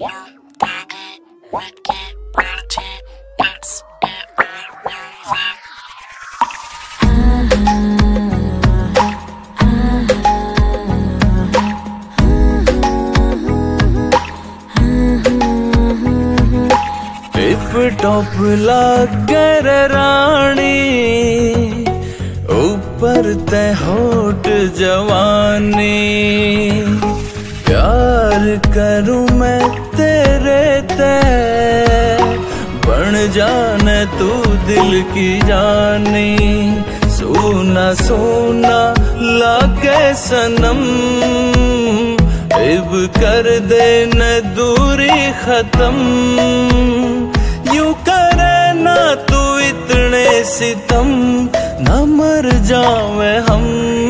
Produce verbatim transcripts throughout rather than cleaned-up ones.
Tip top लाकर रानी, ऊपर ते होठ जवानी। प्यार करूं मैं तेरे ते, बन जाने तू दिल की जानी। सोना सोना लागे सनम, इब कर दे न दूरी खत्म। यूं करे ना तू इतने सितम, न मर जावे हम।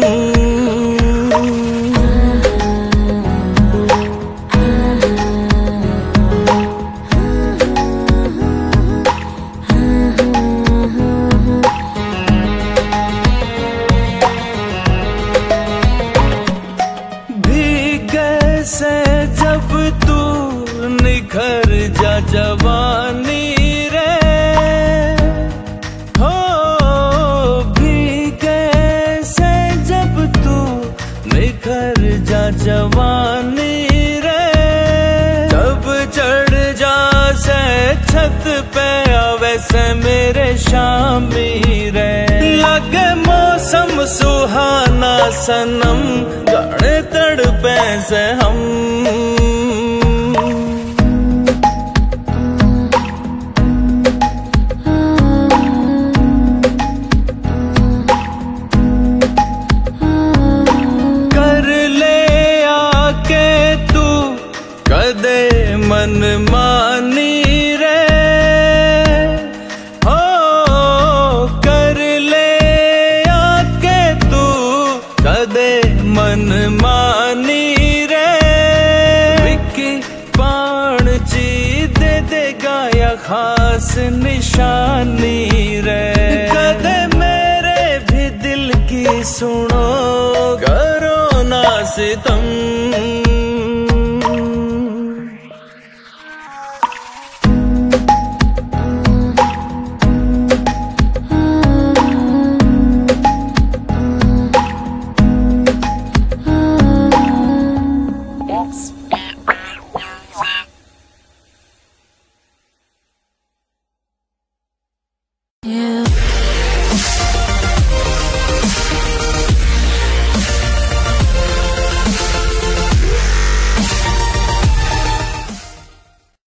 से जब तू निखर जा जवानी रे, हो भीगे से जब तू निखर जा जवानी रे। जब चढ़ जा से छत पे आवे से मेरे शामी रे। लगे मौसम सुहाना सनम, गाने तड़पे से हम। कर ले आके तू कदे मन मानी रे, हो कर ले आके तू कदे मन मानी रे। विकी पान जी दे देगा या खास निशानी रे। कदे मेरे भी दिल की सुनो, करो ना सितम। You